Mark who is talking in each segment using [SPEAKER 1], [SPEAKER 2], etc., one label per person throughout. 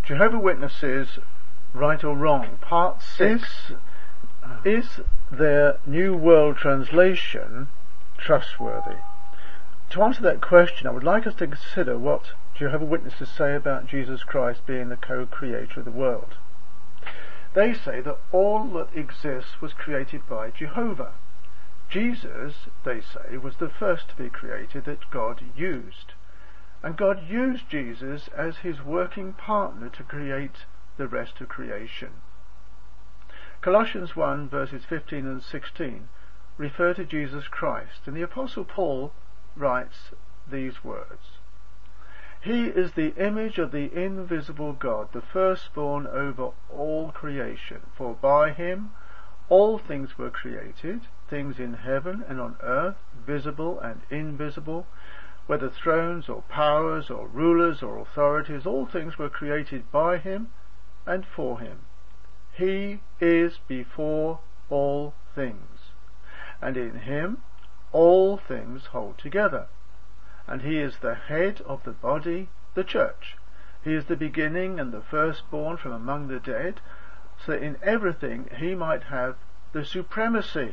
[SPEAKER 1] Jehovah's Witnesses, right or wrong? Part 6. Is their New World Translation trustworthy? To answer that question, I would like us to consider what Jehovah's Witnesses say about Jesus Christ being the co-creator of the world. They say that all that exists was created by Jehovah. Jesus, they say, was the first to be created that God used. And God used Jesus as his working partner to create the rest of creation. Colossians 1 verses 15 and 16 refer to Jesus Christ, and the Apostle Paul writes these words: He is the image of the invisible God, the firstborn over all creation. For by him all things were created, things in heaven and on earth, visible and invisible, whether thrones or powers or rulers or authorities, all things were created by him and for him. He is before all things, and in him all things hold together. And he is the head of the body, the church. He is the beginning and the firstborn from among the dead, so that in everything he might have the supremacy.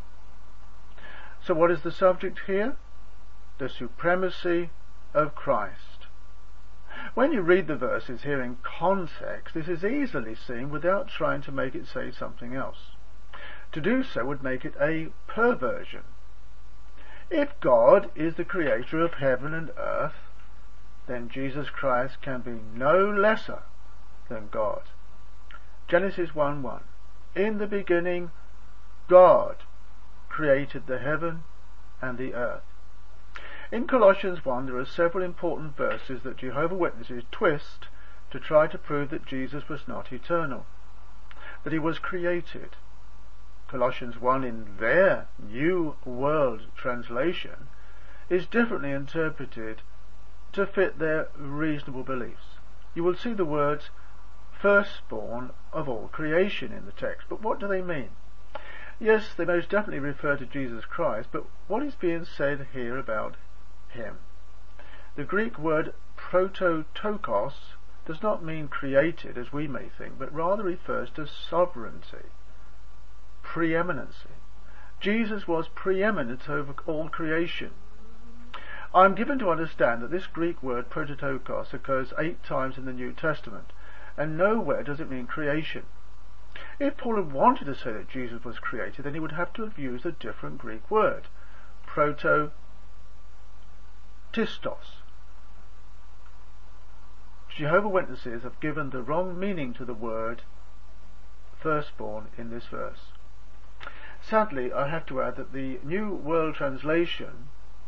[SPEAKER 1] So what is the subject here? The supremacy of Christ. When you read the verses here in context, this is easily seen without trying to make it say something else. To do so would make it a perversion. If God is the creator of heaven and earth, then Jesus Christ can be no lesser than God. Genesis 1:1. In the beginning, God created the heaven and the earth. In Colossians 1 there are several important verses that Jehovah's Witnesses twist to try to prove that Jesus was not eternal, that he was created. Colossians 1 in their New World Translation is differently interpreted to fit their reasonable beliefs. You will see the words firstborn of all creation in the text, but what do they mean? Yes, they most definitely refer to Jesus Christ, but what is being said here about him? The Greek word prototokos does not mean created as we may think, but rather refers to sovereignty, preeminency. Jesus was preeminent over all creation. I am given to understand that this Greek word prototokos occurs 8 times in the New Testament, and nowhere does it mean creation. If Paul had wanted to say that Jesus was created, then he would have to have used a different Greek word, prototistos. Jehovah's Witnesses have given the wrong meaning to the word firstborn in this verse. Sadly, I have to add that the New World Translation,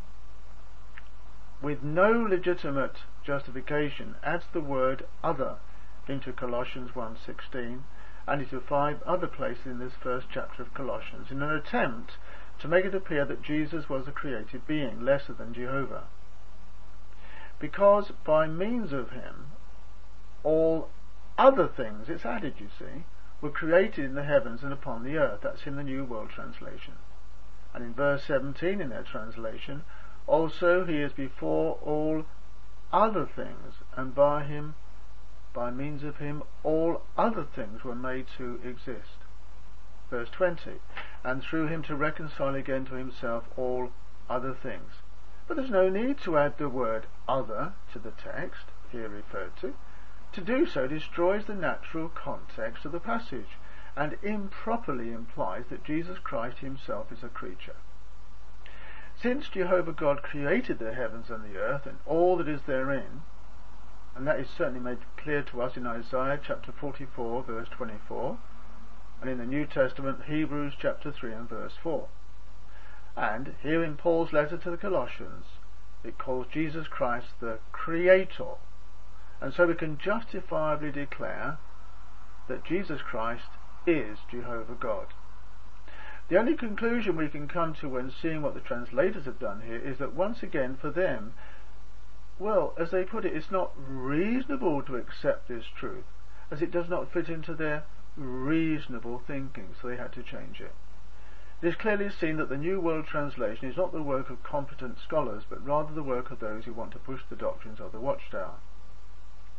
[SPEAKER 1] with no legitimate justification, adds the word other into Colossians 1:16 and into 5 other places in this first chapter of Colossians in an attempt to make it appear that Jesus was a created being, lesser than Jehovah. Because by means of him all other things, it's added, you see, were created in the heavens and upon the earth. That's in the New World Translation. And in verse 17 in their translation, also he is before all other things, and by him, by means of him, all other things were made to exist. Verse 20, and through him to reconcile again to himself all other things. But there's no need to add the word other to the text here referred to. To do so destroys the natural context of the passage and improperly implies that Jesus Christ himself is a creature. Since Jehovah God created the heavens and the earth and all that is therein, and that is certainly made clear to us in Isaiah chapter 44 verse 24, and in the New Testament Hebrews chapter 3 and verse 4. And here in Paul's letter to the Colossians, it calls Jesus Christ the Creator, and so we can justifiably declare that Jesus Christ is Jehovah God. The only conclusion we can come to when seeing what the translators have done here is that once again for them, well, as they put it, it's not reasonable to accept this truth, as it does not fit into their reasonable thinking, so they had to change it. It is clearly seen that the New World Translation is not the work of competent scholars, but rather the work of those who want to push the doctrines of the Watchtower.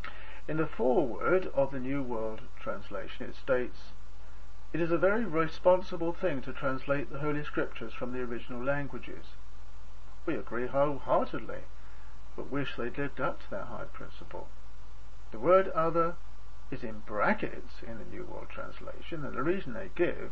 [SPEAKER 1] In the foreword of the New World Translation it states, "It is a very responsible thing to translate the Holy Scriptures from the original languages." We agree wholeheartedly, but wish they'd lived up to that high principle. The word other is in brackets in the New World Translation, and the reason they give: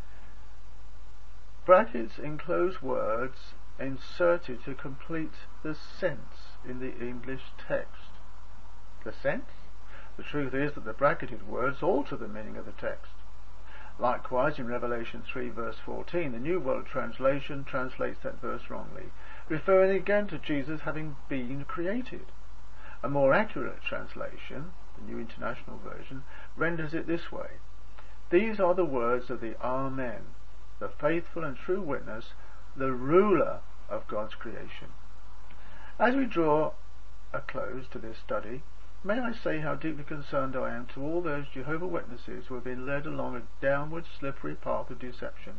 [SPEAKER 1] brackets enclose words inserted to complete the sense in the English text. The sense? The truth is that the bracketed words alter the meaning of the text. Likewise, in Revelation 3 verse 14, the New World Translation translates that verse wrongly, referring again to Jesus having been created. A more accurate translation, the New International Version, renders it this way: "These are the words of the Amen, the faithful and true witness, the ruler of God's creation." As we draw a close to this study, may I say how deeply concerned I am to all those Jehovah's Witnesses who have been led along a downward slippery path of deception.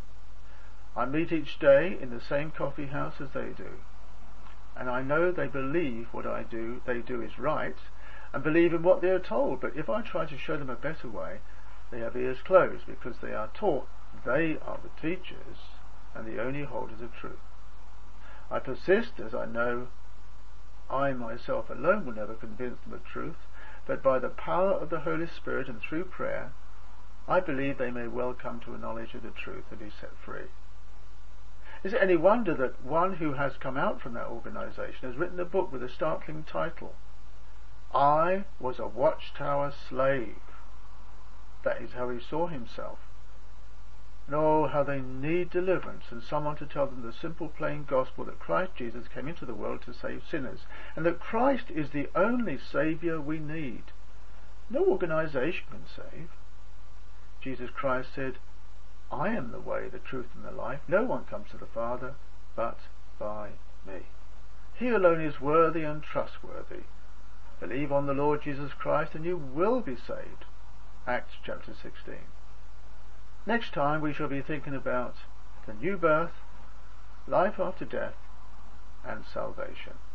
[SPEAKER 1] I meet each day in the same coffee house as they do, and I know they believe what they do is right, and believe in what they are told, but if I try to show them a better way, they have ears closed, because they are taught they are the teachers and the only holders of truth. I persist, as I know I myself alone will never convince them of truth, but by the power of the Holy Spirit and through prayer, I believe they may well come to a knowledge of the truth and be set free. Is it any wonder that one who has come out from that organization has written a book with a startling title, "I Was a Watchtower Slave"? That is how he saw himself. And oh, how they need deliverance and someone to tell them the simple plain gospel that Christ Jesus came into the world to save sinners, and that Christ is the only Saviour we need. No organization can save. Jesus Christ said, "I am the way, the truth and the life. No one comes to the Father but by me." He alone is worthy and trustworthy. Believe on the Lord Jesus Christ and you will be saved. Acts chapter 16. Next time we shall be thinking about the new birth, life after death, and salvation.